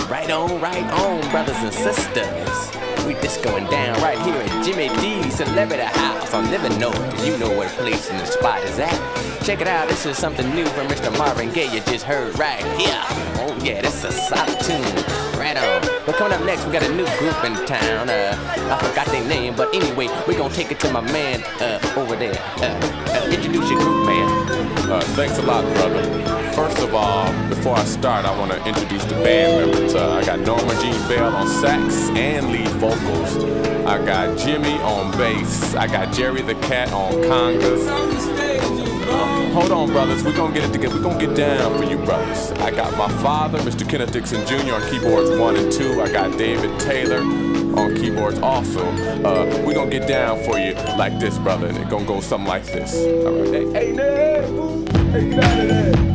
Right on, brothers and sisters. We just going down right here at Jimmy D's Celebrity House on Living Noise. You know what place and the spot is at. Check it out, this is something new from Mr. Marvin Gaye you just heard right here. Oh yeah, this is a solid tune. Right on. But coming up next, we got a new group in town. I forgot their name, but anyway, we're gonna take it to my man over there. Introduce your group, man. Thanks a lot, brother. First of all, before I start, I want to introduce the band members. I got Norma Jean Bell on sax and lead vocals. I got Jimmy on bass. I got Jerry the Cat on congas. Hold on, brothers. We're going to get it together. We're going to get down for you, brothers. I got my father, Mr. Kenneth Dixon Jr. on keyboards 1 and 2. I got David Taylor on keyboards also. We're going to get down for you like this, brother. And it's going to go something like this. All right. Hey, Ned! Hey, Ned!